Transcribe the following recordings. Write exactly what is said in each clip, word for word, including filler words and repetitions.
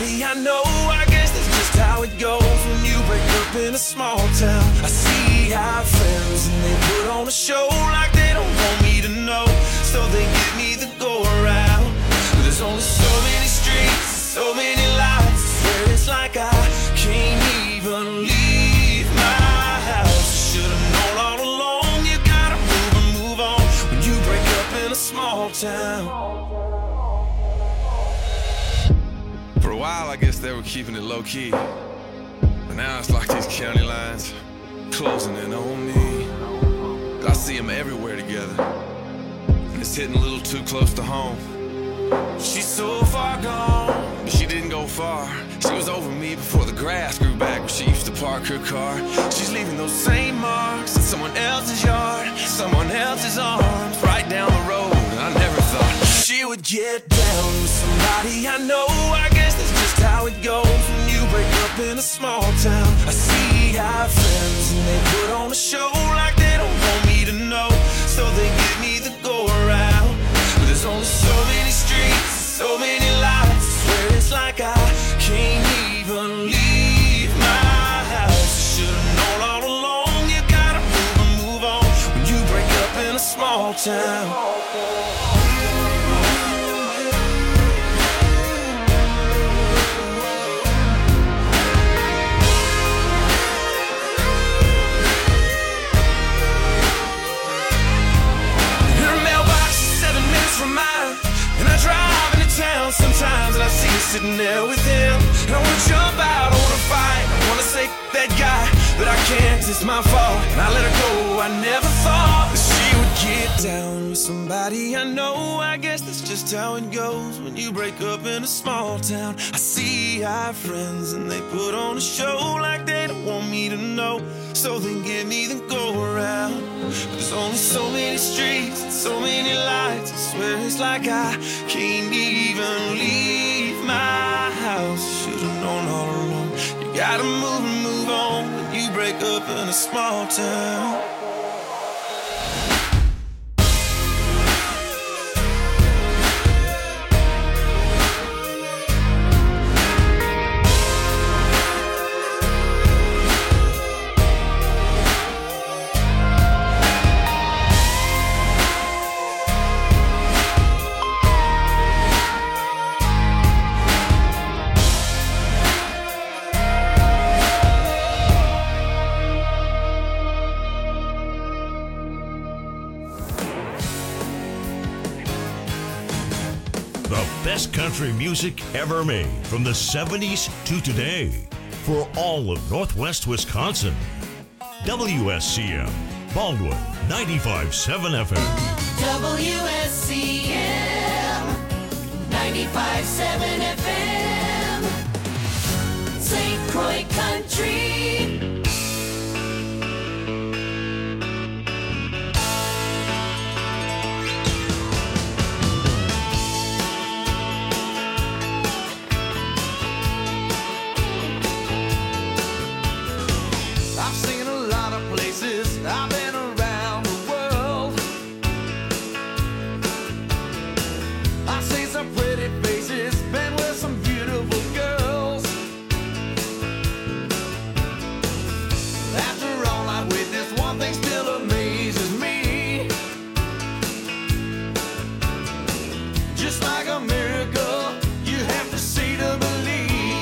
somebody I know. I guess that's just how it goes when you break up in a small town. I see I have friends and they put on a show like they don't want me to know, so they give me the go around. But there's only so many streets, so many lights, I swear it's like I can't even leave my house. Should've known all along, you gotta move and move on when you break up in a small town. For a while, I guess they were keeping it low-key, but now it's like these county lines closing in on me. I see them everywhere together, and it's hitting a little too close to home. She's so far gone, but she didn't go far. She was over me before the grass grew back where she used to park her car. She's leaving those same marks in someone else's yard, someone else's arms, right down the road. And I never thought she would get down with somebody I know. I guess that's just how it goes when you break up in a small town. I see I have friends and they put on a show like they don't want me to know, so they give me the go around. But there's only so many streets, so many lights, I swear it's like I can't even leave my house. Should've known all along, you gotta move and move on when you break up in a small town. From mine, and I drive into town sometimes, and I see you sitting there with him, and I wanna jump out, I wanna fight, I wanna say that guy, but I can't, it's my fault, and I let her go. I never thought that she would get down with somebody I know. I guess that's just how it goes when you break up in a small town. I see I have friends and they put on a show like they don't want me to know, so they give me the go around. But there's only so many streets and so many lights, I swear it's like I can't even leave my house. Should've known all along, you gotta move and move on when you break up in a small town. Best country music ever made from the seventies to today for all of Northwest Wisconsin. W S C M, Baldwin, ninety-five point seven F M. W S C M, ninety-five point seven F M. Saint Croix Country. I've been around the world. I've seen some pretty faces, been with some beautiful girls. After all I witnessed, one thing still amazes me. Just like a miracle, you have to see to believe.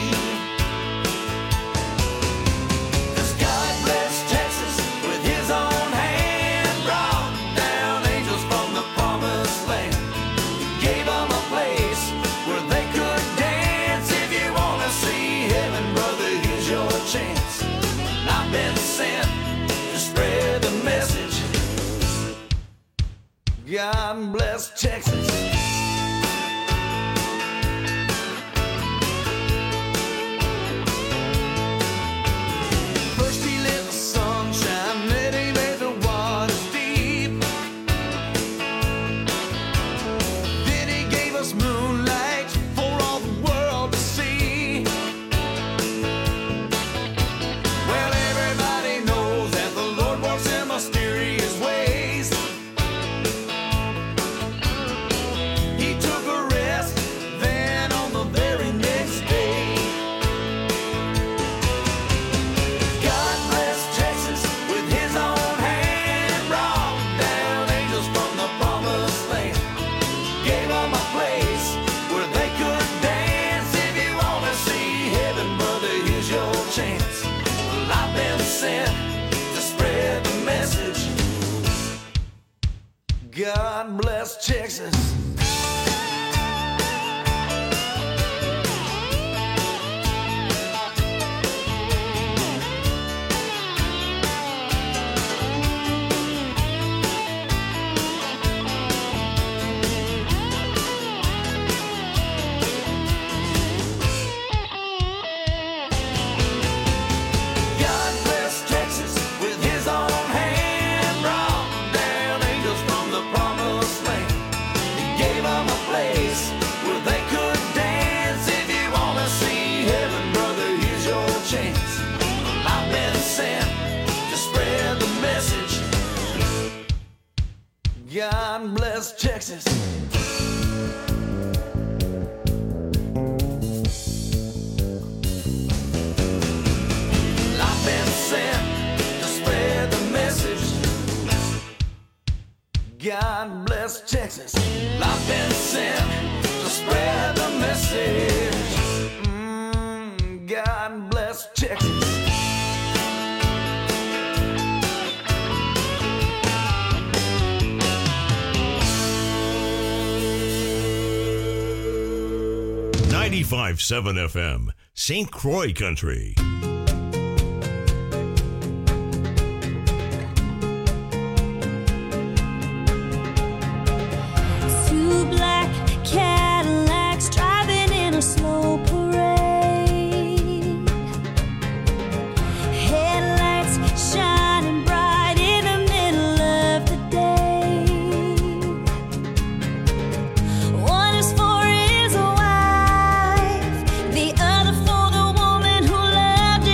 God bless Texas. First he lit the sunshine, then he made the waters deep. Then he gave us moonlight for all the world to see. Well, everybody knows that the Lord works in mysterious ways. Texas. I've been sent to spread the message. Mm, God bless Texas. ninety-five point seven F M, Saint Croix Country. Two black Cadillacs driving in a slow parade. Headlights shining bright in the middle of the day. One is for his wife, the other for the woman who loved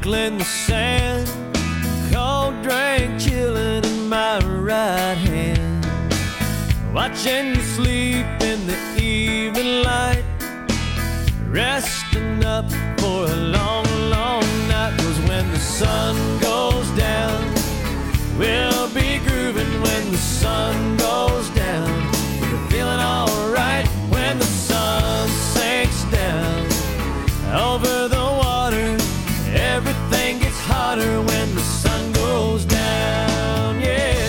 in the sand, cold drink chilling in my right hand, watching you sleep in the evening light, resting up for a long, long night. 'Cause when the sun goes down, we'll be grooving. When the sun goes down, we're feeling alright. When the sun sinks down over the water, everything gets hotter when the sun goes down, yeah.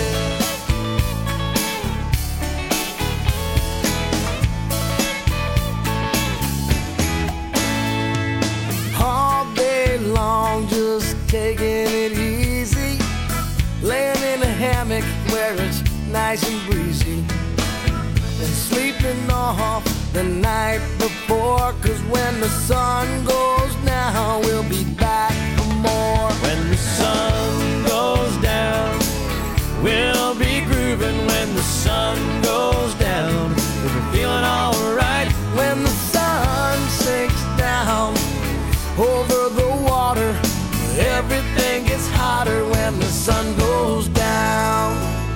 All day long, just taking it easy, laying in a hammock where it's nice and breezy, and sleeping off the night before. 'Cause when the sun goes down, we'll be back for more. When the sun goes down, we'll be grooving. When the sun goes down, we'll be feeling alright. When the sun sinks down over the water, everything gets hotter when the sun goes down.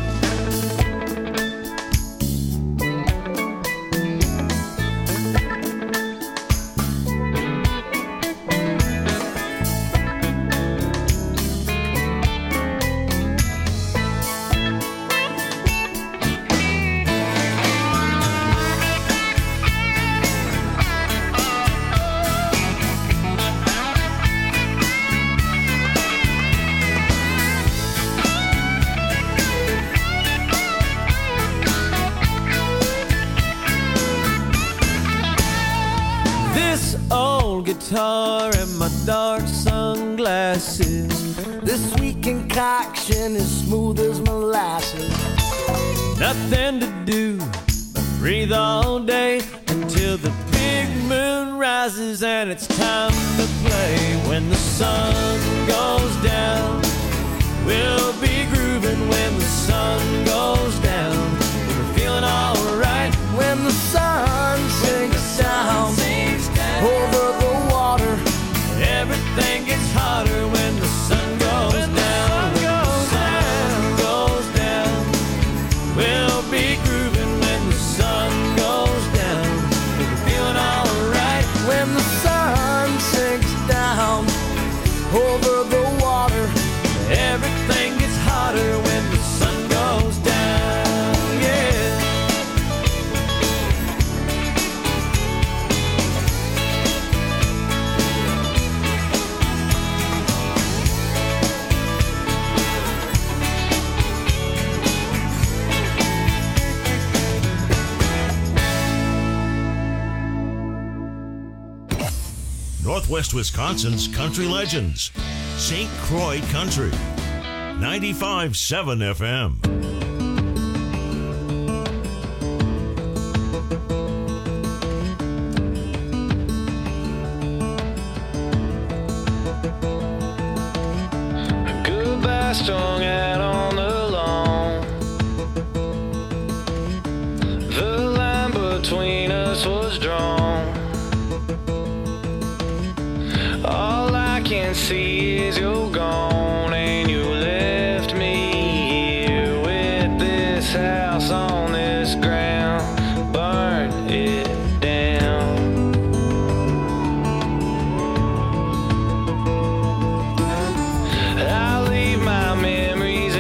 Guitar and my dark sunglasses, this sweet concoction is smooth as molasses. Nothing to do but breathe all day until the big moon rises and it's time to play. When the sun goes down, we'll be grooving. When the sun goes down, we're feeling alright. When the sun sinks down over the water, everything gets hotter when the sun goes when down. The sun goes when the sun down. goes down, we'll be grooving. When the sun goes down, we'll be feeling alright. When the sun sinks down over the water, everything gets hotter when the sun goes down, yeah. Northwest Wisconsin's country legends. Saint Croix Country. ninety-five point seven F M. Goodbye strung out on the lawn. The line between us was drawn. All I can see is you're gone, and you left me here with this house on this ground. Burn it down. I'll leave my memories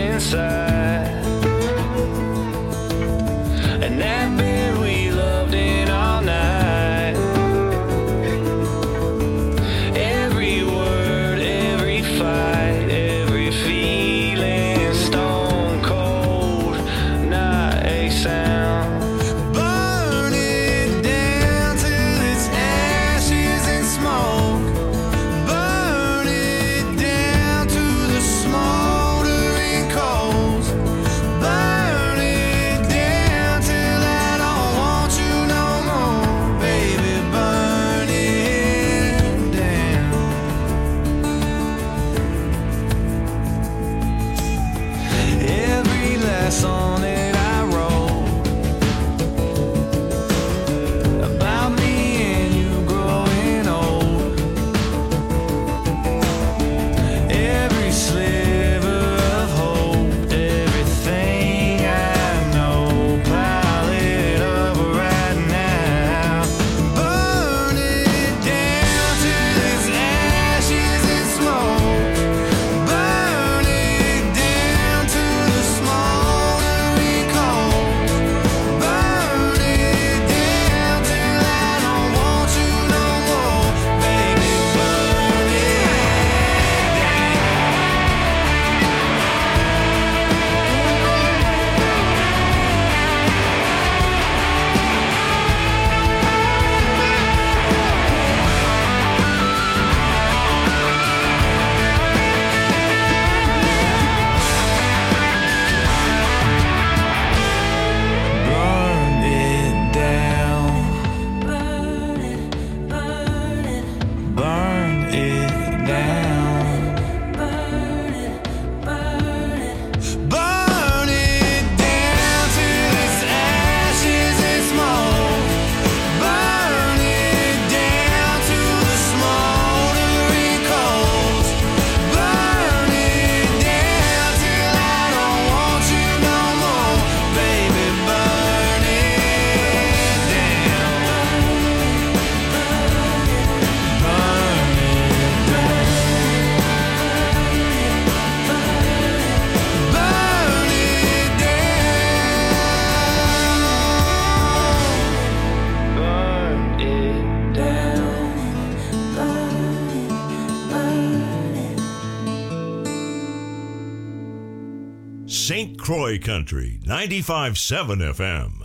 Saint Croix Country, ninety-five point seven F M.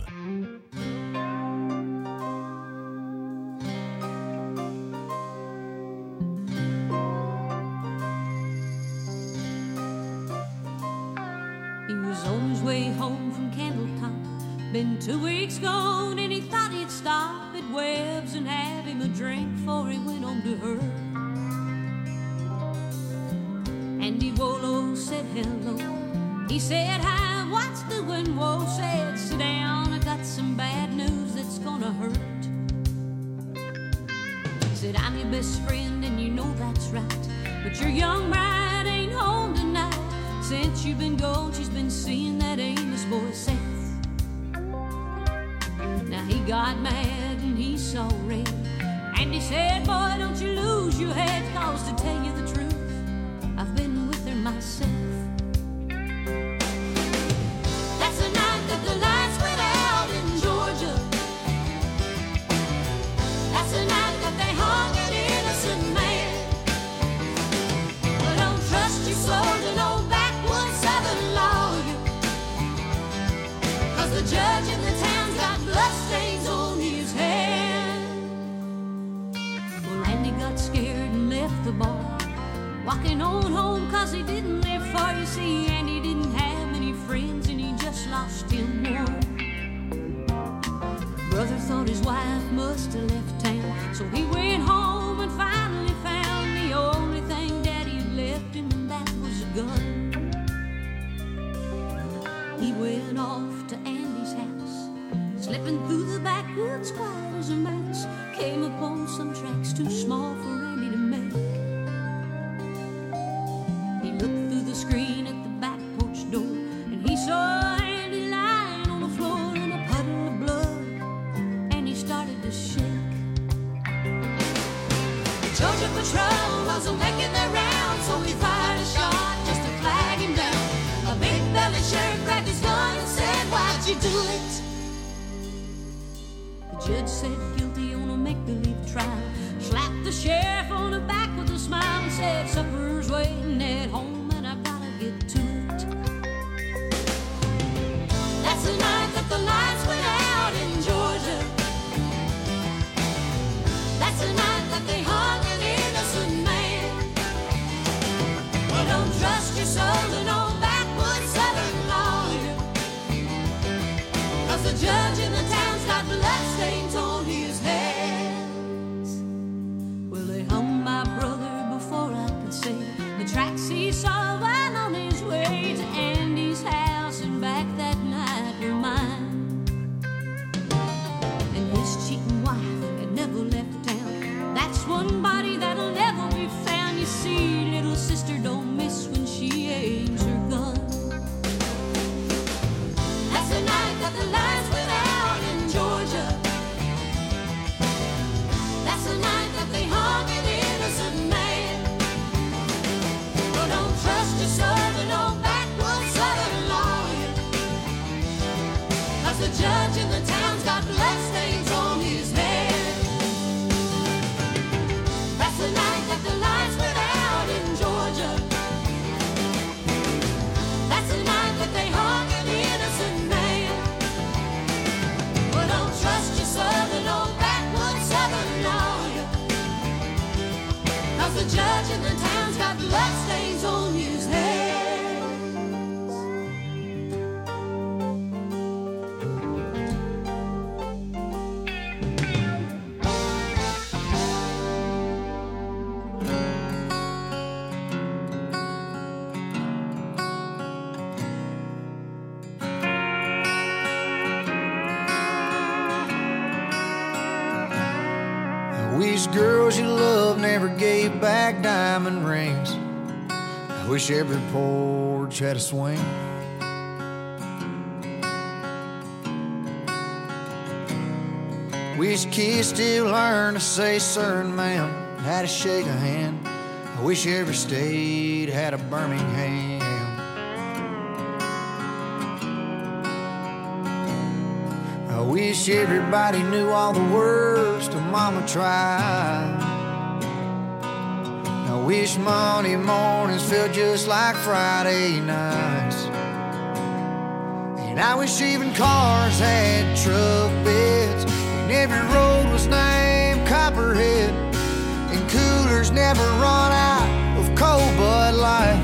He was on his way home from Candletop. Been two weeks gone and he thought he'd stop at Webb's and have him a drink before he went on to her. Andy Wolo said hello. He said, hi, what's doing? Whoa, said, sit down, I got some bad news that's gonna hurt. Said, I'm your best friend and you know that's right, but your young bride ain't home tonight. Since you've been gone, she's been seeing that Amos boy Seth. Now he got mad and he saw red, and he said, boy, don't you lose your head, cause to tell you the truth, I've been with her myself. Judge in the town's got bloodstains on his hand. Well, Andy got scared and left the bar, walking on home cause he didn't live far. You see, Andy didn't have many friends and he just lost him one. Brother thought his wife must have left town, so he went home and finally found the only thing Daddy had left him, and that was a gun. He went off to Andy's house, slipping through the backwoods quiet as a mouse, came upon some tracks too small for Andy to make. He looked through the screen at the back porch door, and he saw Andy lying on the floor in a puddle of blood, and he started to shake. The Georgia Patrol wasn't making their rounds, so he fired a shot just to flag him down. A big belly sheriff grabbed his gun and said, why'd you do it? The judge said guilty on a make-believe trial, slapped the sheriff on the back with a smile and said, supper's waiting at home and I gotta get to it. That's the night that the lights went out in Georgia. That's the night that they hung an innocent man. Well, don't trust your soul to no backwoods southern lawyer, cause the judge in the town's got bloodstains on his hands. Well, they hung my brother before I could say the tracks he saw while on his way to Andy's house and back that night were mine. And his cheating wife had never left town. That's one body that'll never be found. You see, little sister don't miss when she aims her gun. That's the night that the lights went out in Georgia. That's the night that they hung an innocent man. Well, don't trust your soul to no backwoods southern lawyer, cause the judge in the town's got bloodstains on his head. That's the night that the lights went out in Georgia. That's the night that they hung an innocent man. Well, don't trust your southern old backwoods southern lawyer, cause the judge in the town's got bloodstains on his hands. I wish girls you love never gave back diamond rings. I wish every porch had a swing. Wish kids still learn to say sir and ma'am, how to shake a hand. I wish every state had a Birmingham. I wish everybody knew all the words to Mama Tried. I wish Monday mornings felt just like Friday nights. And I wish even cars had truck beds, and every road was named Copperhead, and coolers never run out of cold Bud Light.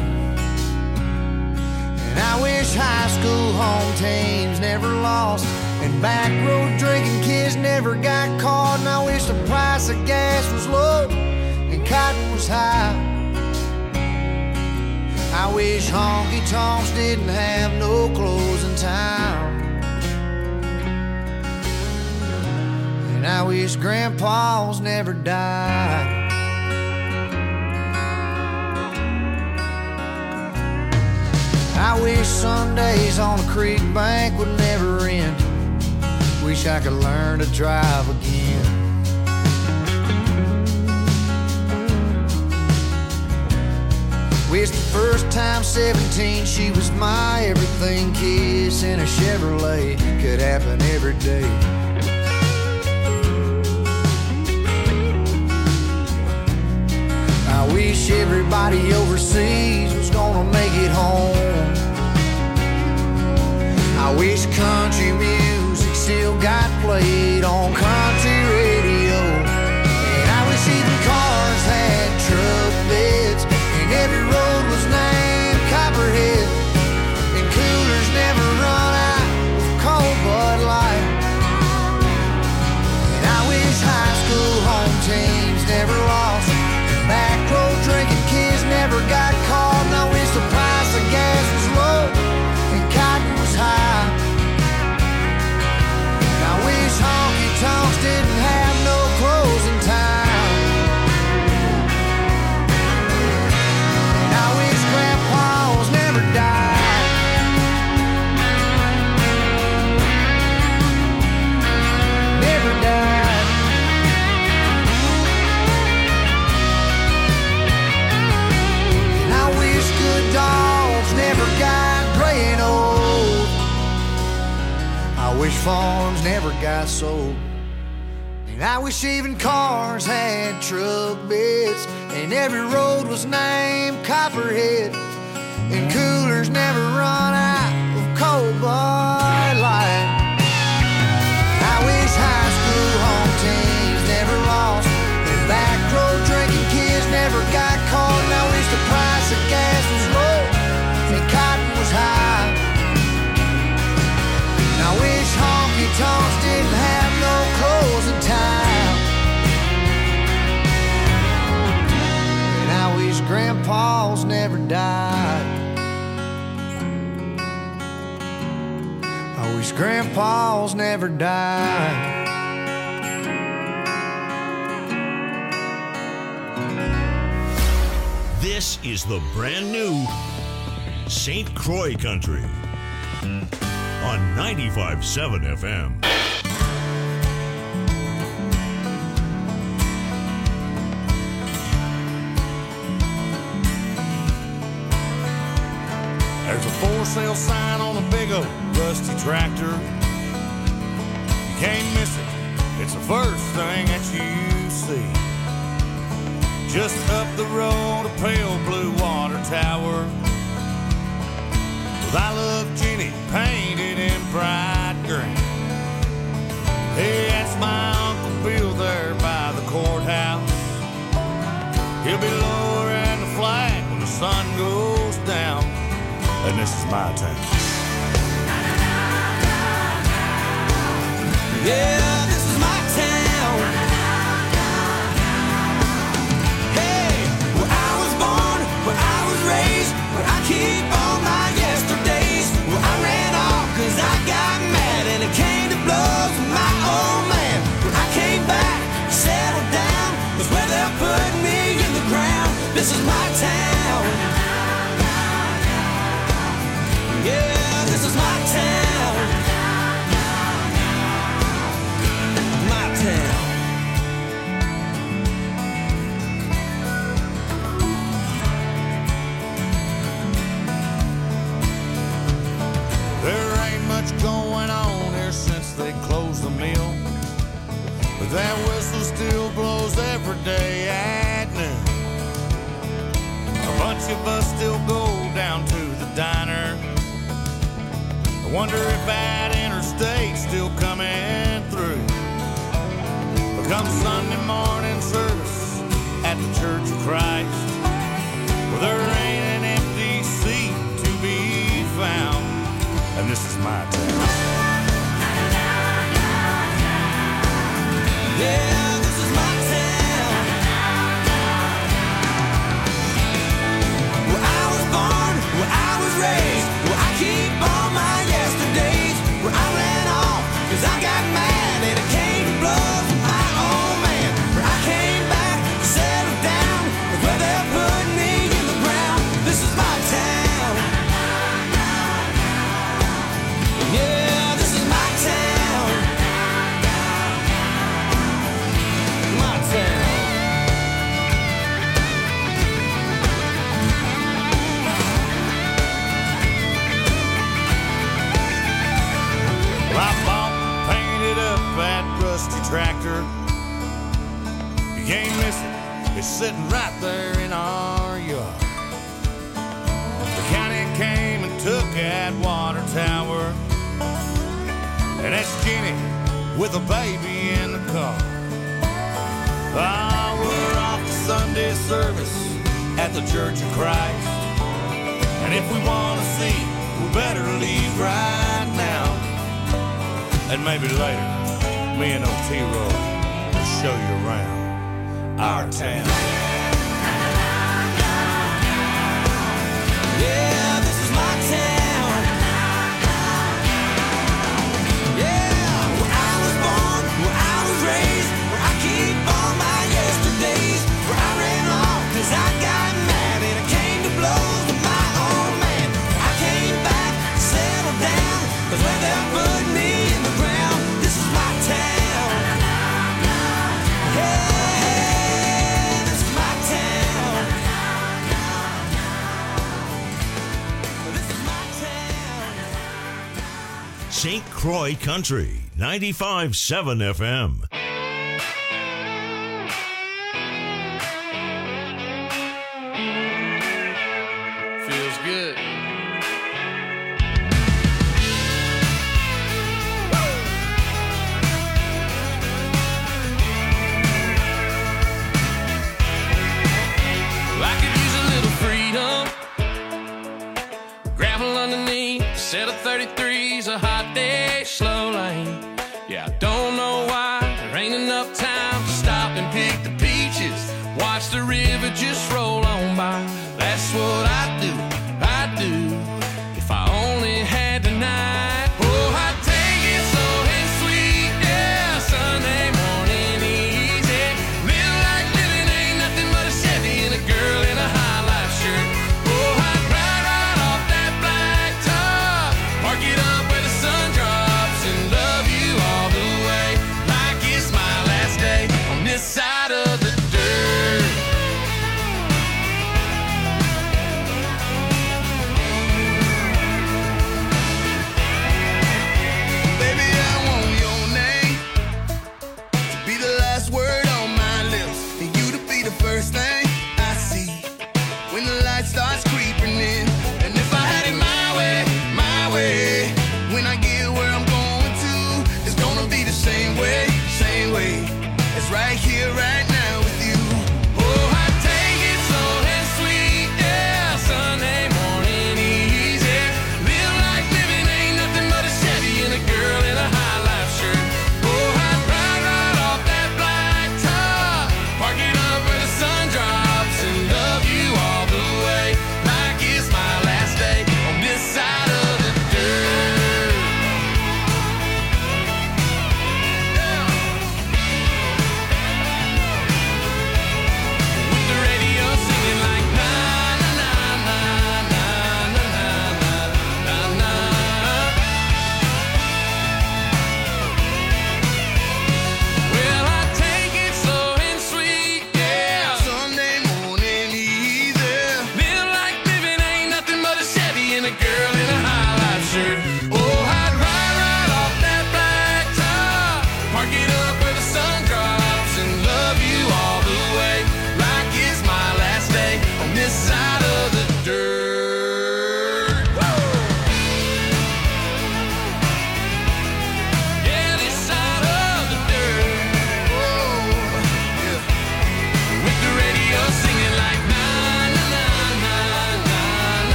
And I wish high school home teams never lost, and back road drinking kids never got caught. And I wish the price of gas was low and cotton was high. I wish honky-tonks didn't have no closing time. And I wish grandpas never died. I wish Sundays on a creek bank would never end. Wish I could learn to drive again. Wish the first time seventeen she was my everything. Kiss in a Chevrolet could happen every day. I wish everybody overseas was gonna make it home. I wish country music still got played on country radio. And I wish even cars had truck beds, and every road was named Copperhead, and coolers never run out of cold Bud Light. And I wish high school home teams never lost, back road drinking kids never got caught. And I wish the price of gas was low and cotton was high. And I wish honky-tonks didn't have no closing time. And I wish grandpas never died. Never died. And I wish good dogs never got gray and old. I wish farms never got sold. And I wish even cars had truck beds, and every road was named Copperhead, and coolers never run out of cold Bud Light. I wish high school home teams never lost, and back road drinking kids never got caught. And I wish the price of gas was low and cotton was high. And I wish honky-tonks didn't have no closing time. And I wish grandpas never died. I wish grandpas never died. This is the brand new Saint Croix Country on ninety-five point seven F M. There's a for sale sign on a big old rusty tractor. You can't miss it, it's the first thing that you see. Just up the road, a pale blue water tower with I Love Jenny painted in bright green. Hey, that's my Uncle Bill there by the courthouse. He'll be lowering the flag when the sun goes down. And this is my town. Yeah, this is my town. Hey, where I was born, where I was raised, where I keep all my yesterdays. Where I ran off cause I got mad and it came to blows with my old man. When I came back, settled down, was where they're putting me in the ground. This is my town. Yeah, this is my town. My town. There ain't much going on here since they closed the mill, but that whistle still blows every day at noon. A bunch of us still go down to the diner. Wonder if that interstate's still coming through. But come Sunday morning service at the Church of Christ, well, there ain't an empty seat to be found, and this is my town. Yeah, this is my town. Where I was born, where I was raised, where I keep all my yesterdays, where I ran off, cause I got mad and it came to blows with my old man. Where I came back, settled down, with where they're putting me in the ground. This is my town. Yeah, this is my town. My town. I bought and painted up that rusty tractor. You can't miss it, it's sitting right there in our yard. The county came and took that water tower, and that's Jenny with a baby in the car. Ah, we're off to Sunday service at the Church of Christ, and if we want to see, we better leave right now. And maybe later, me and old T-Roy will show you around our town. Yeah, this is my town. Yeah, where I was born, where I was raised, where I keep all my yesterdays, where I ran off cause I got mad and it came to blows with my old man. I came back, settled down, cause where they're putting me in the ground. This is my town. Yeah, this is my town. This is my town. Saint Croix Country, ninety-five point seven F M. Feels good. I could use a little freedom. Gravel underneath, set of thirty-threes, a hot day, slow lane. Yeah, I don't know why there ain't enough time to stop and pick the peaches. Watch the river just roll on by. That's what I do, I do. If I only had tonight. Oh, I'd take it slow and sweet, yeah. Sunday morning easy. Live like living ain't nothing but a Chevy and a girl in a high life shirt. Oh, I'd ride right off that black top, park it up where the sun drops, and love you all the way like it's my last day on this side of the dirt.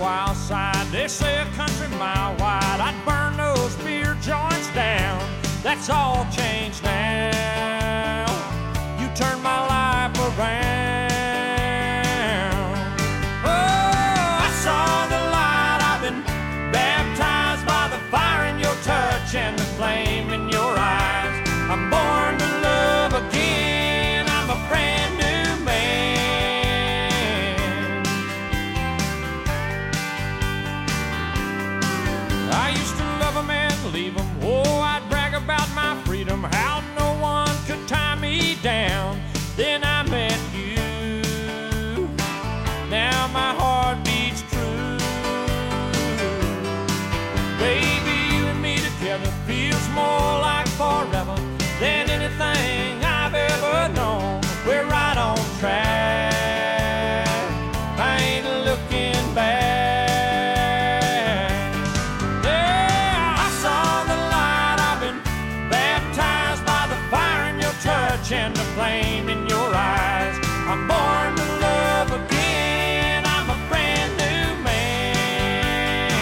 wild side. They say a country mile wide, I'd burn those beer joints down. That's all changed now. You turned my life around. Oh, I saw the light. I've been baptized by the fire in your touch and the flame in your eyes. I'm born to love again. I'm a brand new man. I used to love them and leave them. Oh, I'd brag about my freedom, how no one could tie me down. Then I met you. Now my heart beats true. Baby, you and me together feels more like forever than anything I've ever known. We're right on track. I ain't looking back. Yeah, I saw the light. I've been baptized by the fire in your touch and the flame in your eyes. I'm born to love again. I'm a brand new man.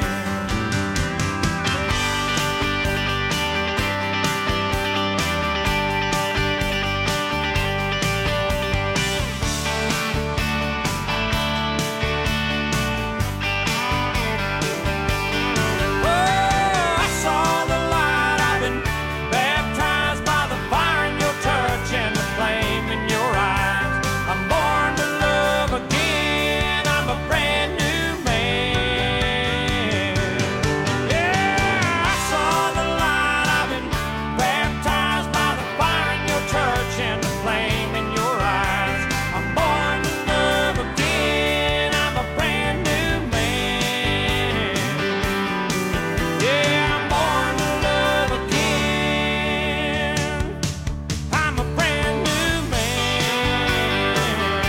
Oh, I saw the light. I've been baptized by the fire in your touch and the flame in your eyes. I'm born to love again. I'm a brand new man. Yeah, I saw the light. I've been baptized by the fire in your touch and the flame in your eyes. I'm born to love again. I'm a brand new man. Yeah, I'm born to love again. I'm a brand new man.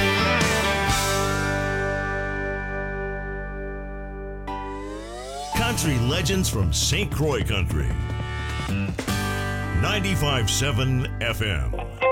Country legends from Saint Croix Country. ninety-five point seven F M.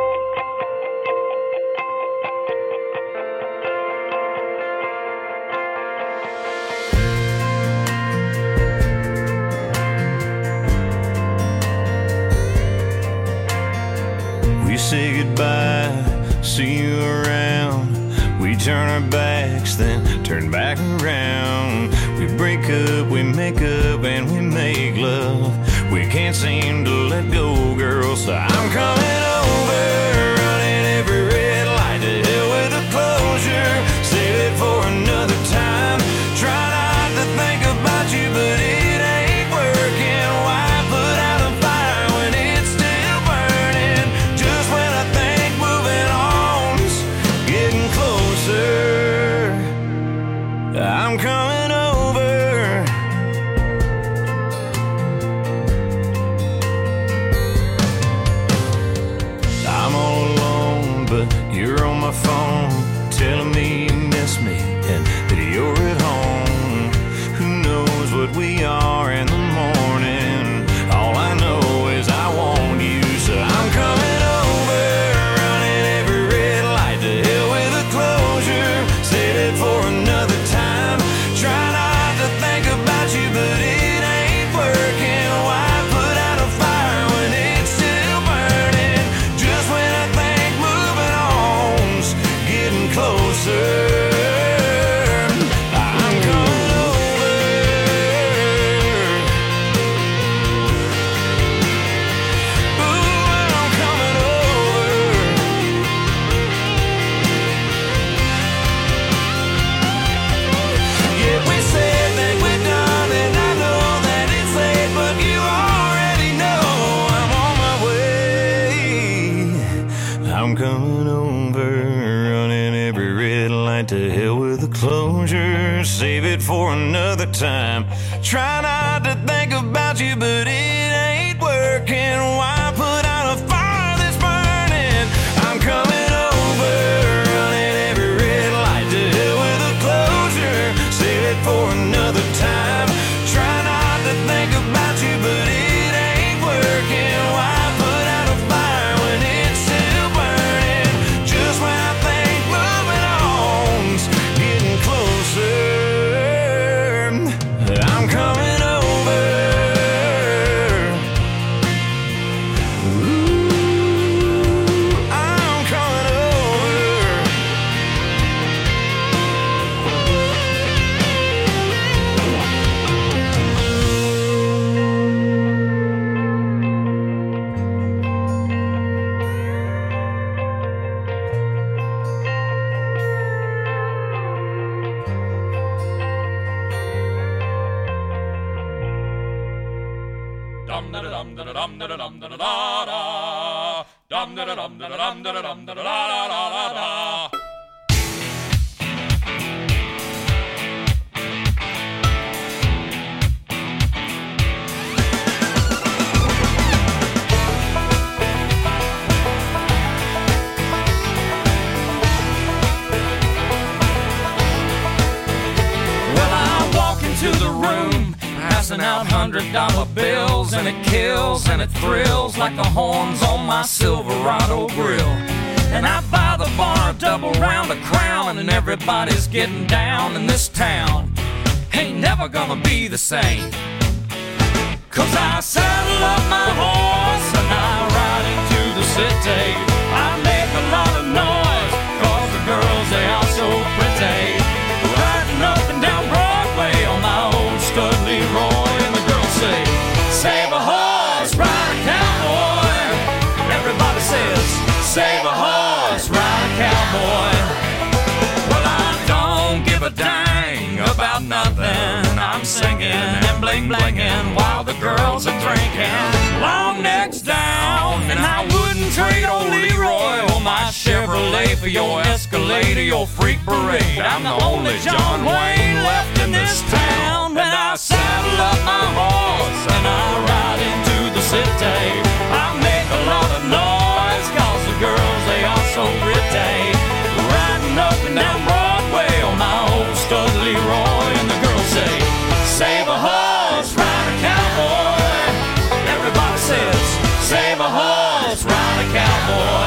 We say goodbye, see you around. We turn our backs, then turn back around. We break up, we make up, and we make love. We can't seem to let go, girl, so I'm coming over, running every red light to hell with the closure. Save it for another time. Try not to think about you, but it ain't working. Why put out a fire when it's still burning? Just when I think moving on's getting closer, I'm coming over. I'm all alone, but you're on my phone, telling me you miss me and that you're at home. Who knows what we are in the morning? All I know is I want you, so I'm coming over, running every red light to hell with a closure. Save it for another time. Try not to think about you, but it ain't working. Why put out a fire when it's still burning? Just when I think moving on's getting closer, I'm coming over. Ooh, I'm coming over. Yeah, we said that we're done, and I know that it's late, but you already know I'm on my way. I'm coming over, running every red light to hell with a closure. Save it for another time. Try not to think about you, but it ain't working. Why put out a fire that's burning? I'm coming over, running every red light to hell with a closure. Save it for another time. Try not to think about you, but it ain't working. Why put out a fire when it's still burning? Just when I think moving on's getting closer, dum da dum da dum da da da dum da dum da dum da dum da da da da. To the room, passing out hundred dollar bills, and it kills and it thrills like the horns on my Silverado grill. And I buy the bar a double round of Crown, and everybody's getting down in this town. Ain't never gonna be the same, 'cause I saddle up my horse and I ride into the city. I make a lot of noise 'cause the girls, they are so pretty. Riding up and down Broadway on my old stud Leroy, and the girls say, save a horse, ride a cowboy. Everybody says, save a horse, ride a cowboy. Well, I don't give a dang about nothing. I'm singing and bling blinging while the girls are drinking. Long necks down, and I wouldn't trade old Leroy or my Chevrolet for your Escalade or your freak parade. I'm the only John Wayne left in this town, and I saddle up my horse and I ride into the city. I make a lot of noise 'cause the girls, they are so pretty. Riding up and down Broadway on my old stud Leroy, and the girls say, save a horse, ride a cowboy. Everybody says, save a horse, ride a cowboy.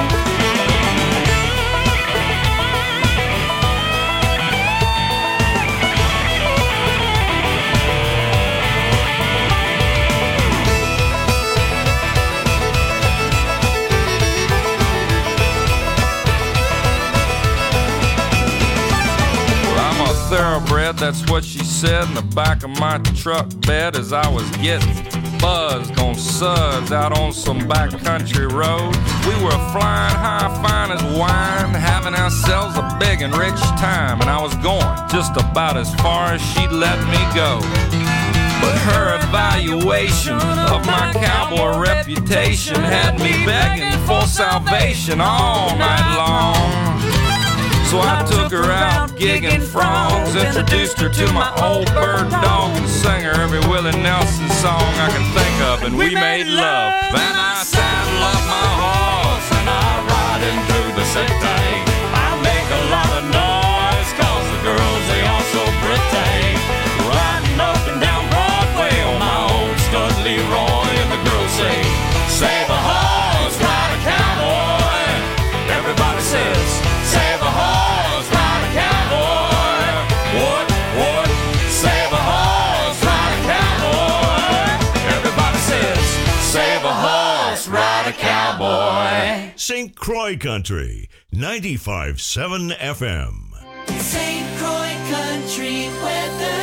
Thoroughbred, that's what she said in the back of my truck bed as I was getting buzzed on suds out on some backcountry road. We were flying high, fine as wine, having ourselves a big and rich time, and I was going just about as far as she'd let me go. But her evaluation of my cowboy reputation had me begging for salvation all night long. So I took her out gigging frogs, introduced her to my old bird dog, and sang her every Willie Nelson song I can think of, and we made love. Then I saddle up my horse and I ride into the city. I make a lot of noise 'cause the girls, they are so pretty. Riding up and down Broadway on my old stud Leroy, and the girls say, save a horse, ride a cowboy. Everybody says, save a horse, ride a cowboy. What, what? Save a horse, ride a cowboy. Everybody says, save a horse, ride a cowboy. Saint Croix Country, ninety-five point seven F M. Saint Croix Country weather.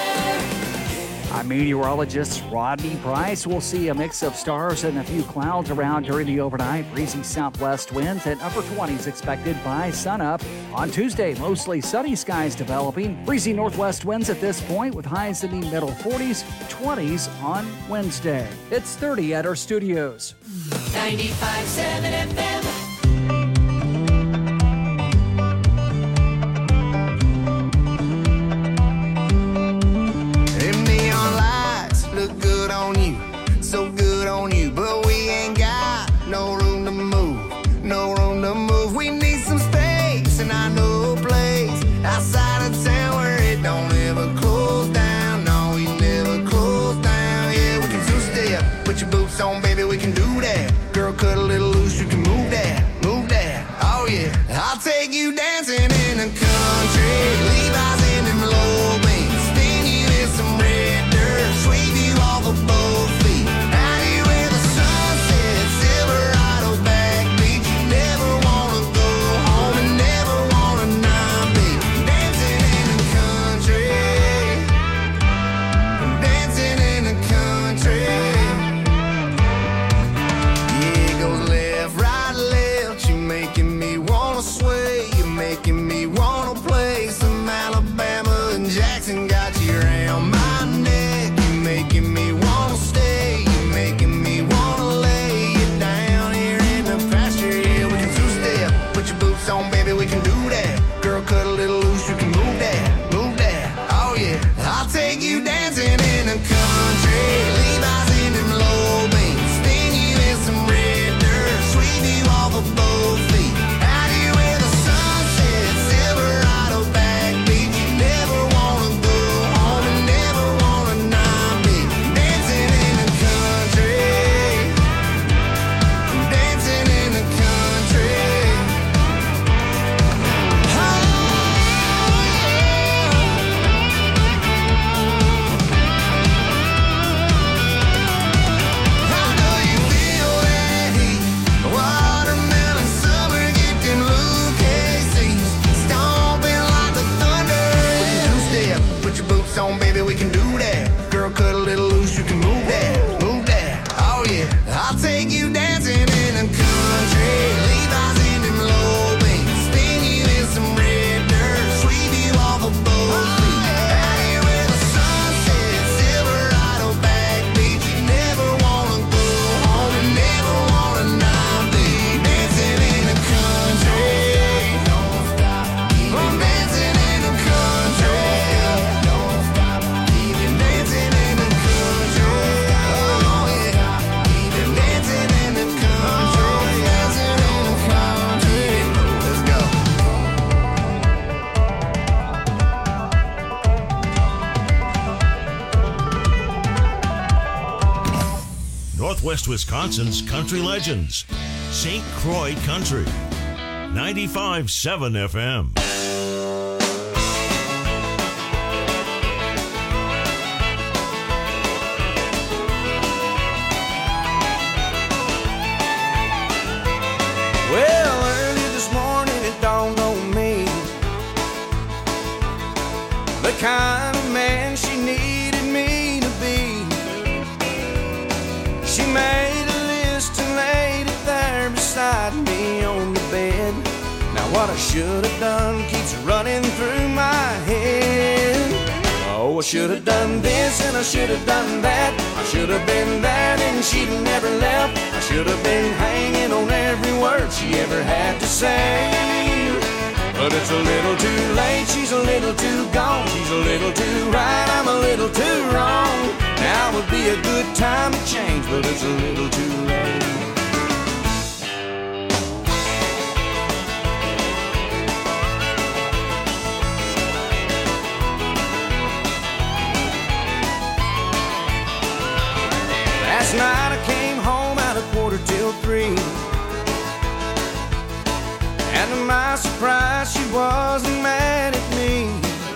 I'm meteorologist Rodney Price. We'll see a mix of stars and a few clouds around during the overnight. Breezy southwest winds and upper twenties expected by sunup. On Tuesday, mostly sunny skies developing. Breezy northwest winds at this point with highs in the middle forties, twenties on Wednesday. It's thirty at our studios. ninety-five point seven F M. Look good on you, so good on you, but we ain't got no room to move, no room to move. We need some space, and I know a place outside of town where it don't ever close down. No, we never close down. Yeah, we can two step, put your boots on, baby, we can do that. Girl, cut a little loose, you can move Northwest Wisconsin's country legends. Saint Croix Country. ninety-five point seven F M. Well, early this morning it dawned on me the kind of man she needed me to be. She made a list and laid it there beside me on the bed. Now what I should have done keeps running through my head. Oh, I should have done this and I should have done that. I should have been there and she'd never left. I should have been hanging on every word she ever had to say. But it's a little too late, she's a little too gone. She's a little too right, I'm a little too wrong. Now would be a good time to change, but it's a little too late. Last night I came home at a quarter till three, and to my surprise she wasn't mad at me.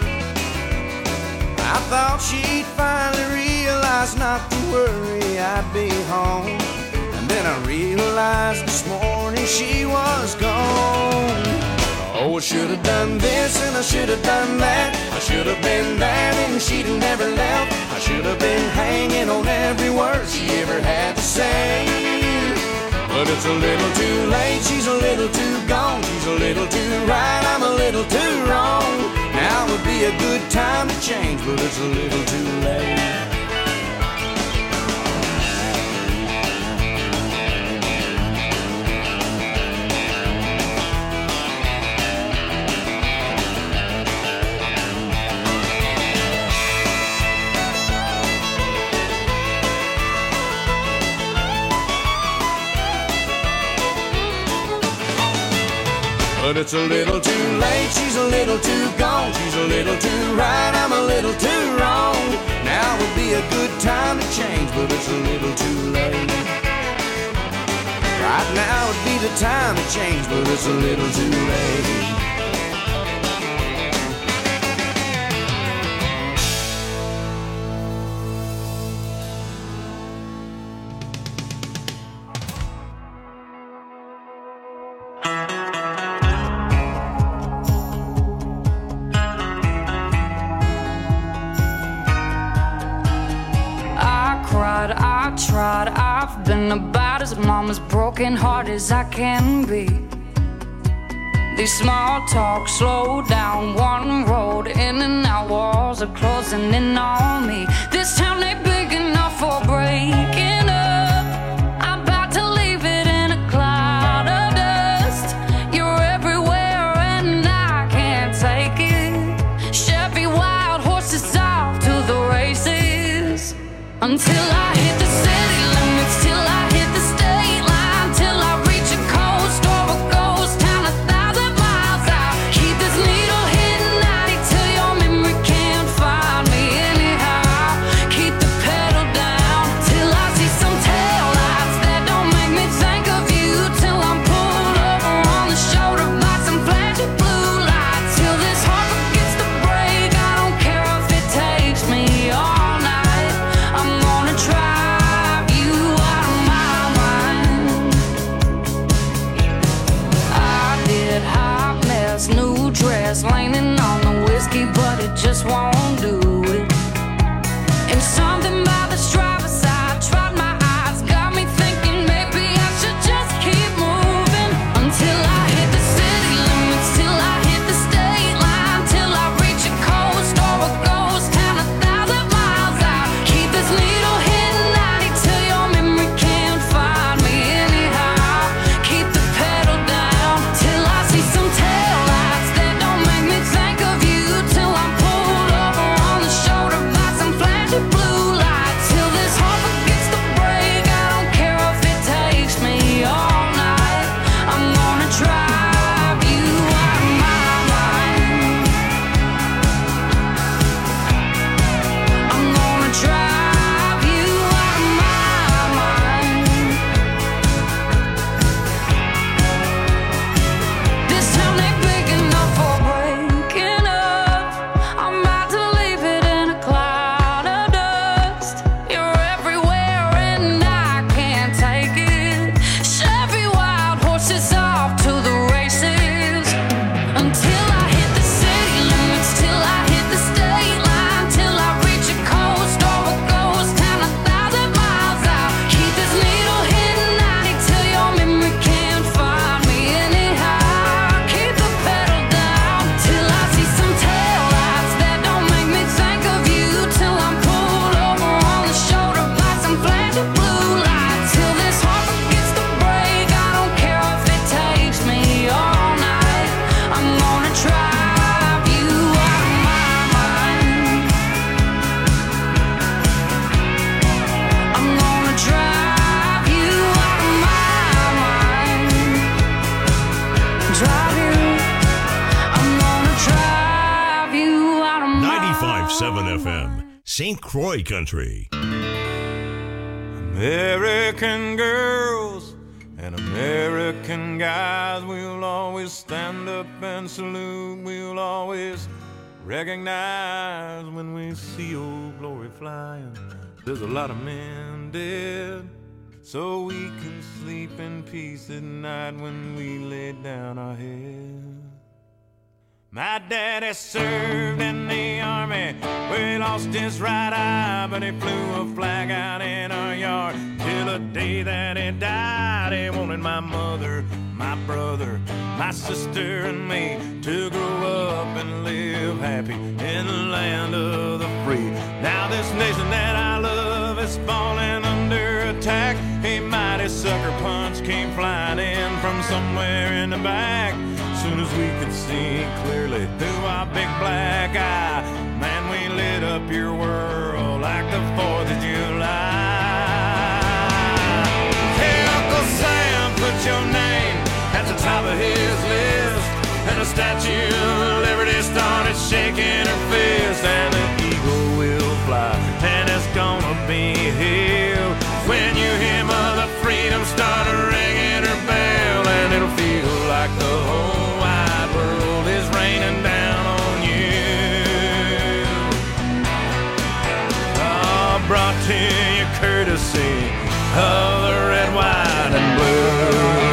I thought she'd finally realize not to worry, I'd be home. And then I realized this morning she was gone. Oh, I should have done this and I should have done that. I should have been there and she'd never left. I should have been hanging on every word she ever had to say. But it's a little too late, she's a little too gone. She's a little too right, I'm a little too wrong. Now would be a good time to change, but it's a little too late. But it's a little too late, she's a little too gone. She's a little too right, I'm a little too wrong. Now would be a good time to change, but it's a little too late. Right now would be the time to change, but it's a little too late. Tried, I've been about as mama's broken heart as I can be. These small talks slow down one road, in and out walls are closing in on me. This town ain't big enough for breaking up. I'm about to leave it in a cloud of dust. You're everywhere and I can't take it. Chevy wild horses off to the races. Until I hit the city limits, till I hit the state line, till I reach a coast or a ghost town a thousand miles out. Keep this needle hidden ninety till your memory can't find me anyhow. Keep the pedal down till I see some taillights that don't make me think of you. Till I'm pulled over on the shoulder by some flashing blue lights. Till this heart forgets to break, I don't care if it takes me all night. I'm gonna drive you out of my mind. I did hot mess, new dress, leaning on the whiskey, but it just won't do it. And something about the driver's side tried my eyes, got me thinking maybe I should just keep moving. Until I hit the city limits, till I hit the state line, till I reach a coast or a ghost town a thousand miles out. Keep this needle hidden ninety till your memory can't find me anyhow. Keep the pedal down till I see some taillights that don't make me think of you. Till I'm pulled over drive you. I'm gonna drive you out of my ninety-five point seven F M, Saint Croix Country. American girls and American guys, we'll always stand up and salute. We'll always recognize when we see old glory flying. There's a lot of men dead, so we can sleep in peace at night when we lay down our head. My daddy served in the army, where he lost his right eye, but he flew a flag out in our yard till the day that he died. He wanted my mother, my brother, my sister and me to grow up and live happy in the land of the free. Now this nation that I love is falling under attack. A mighty sucker punch came flying in from somewhere in the back. Soon as we could see clearly through our big black eye, man, we lit up your world like the fourth of July. Hey, Uncle Sam, put your name at the top of his list, and the Statue of Liberty started shaking her fist, and the eagle will fly, and it's gonna be here when you hear Mother Freedom start ringing her bell, and it'll feel like the whole wide world is raining down on you. Oh, brought to you courtesy of the red, white, and blue.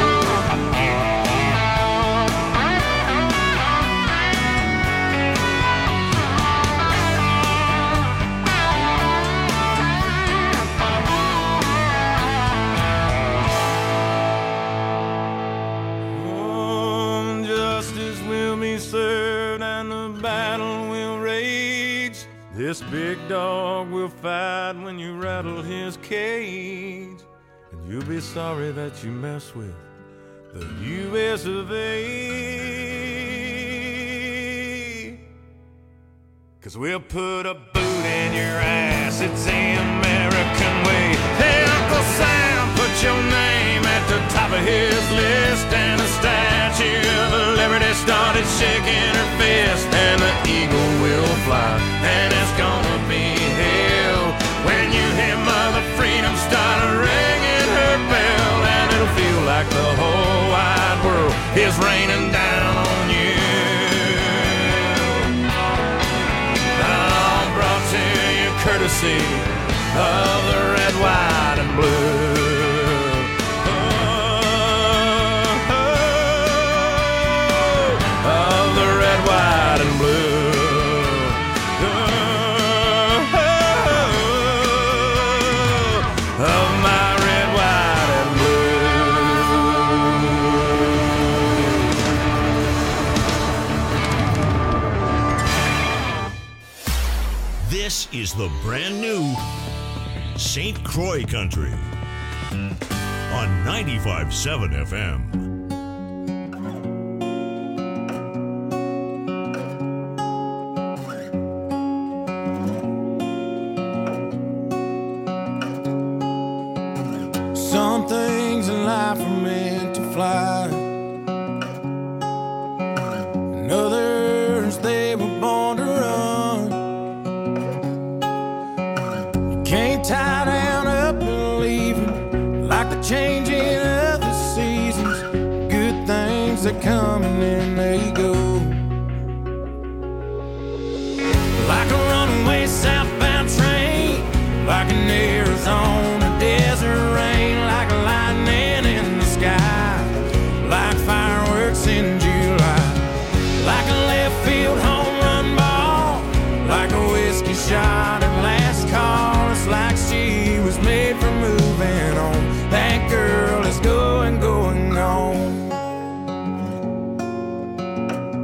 This big dog will fight when you rattle his cage, and you'll be sorry that you mess with the U S of A. Cause we'll put a boot in your ass, it's the American way. Hey, Uncle Sam, put your name at the top of his list, and the Statue of Liberty started shaking her fist, and the eagle will fly, and it's gonna be hell when you hear Mother Freedom start ringing her bell, and it'll feel like the whole wide world is raining down on you. All brought to you courtesy of the red, white, and blue. White and blue, oh, oh, of my red, white, and blue. This is the brand new Saint Croix Country on ninety-five point seven F M. Some things in life are meant to fly, and others they were born to run. You can't tie down up and leave them, like the changing of the seasons. Good things that come and then they go, like a runaway southbound train, like an Arizona desert rain, like lightning in the sky, like fireworks in July, like a left field home run ball, like a whiskey shot at last call. It's like she was made for moving on. That girl is going, going on.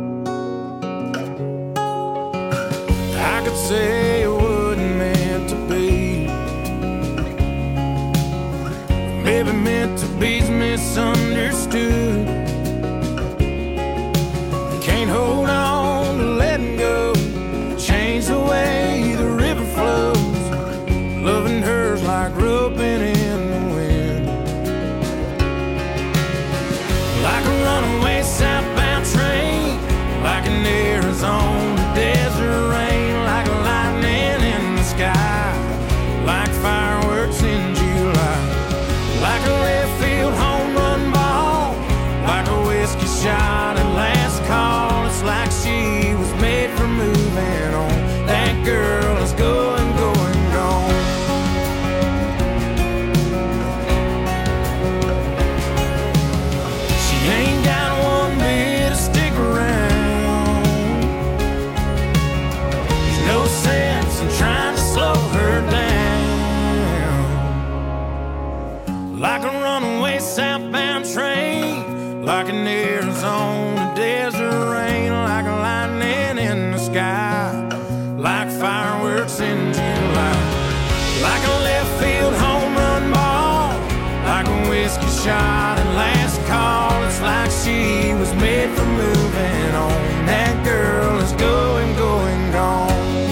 like an Arizona desert rain, like a lightning in the sky, like fireworks in July, like a left field home run ball, like a whiskey shot and last call. It's like she was made for moving on. That girl is going, going, gone.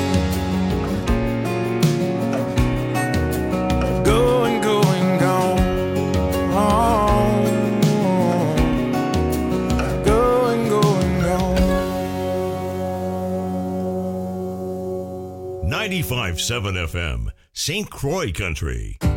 Going, going, gone. Going, going, gone. ninety-five point seven F M, Saint Croix Country.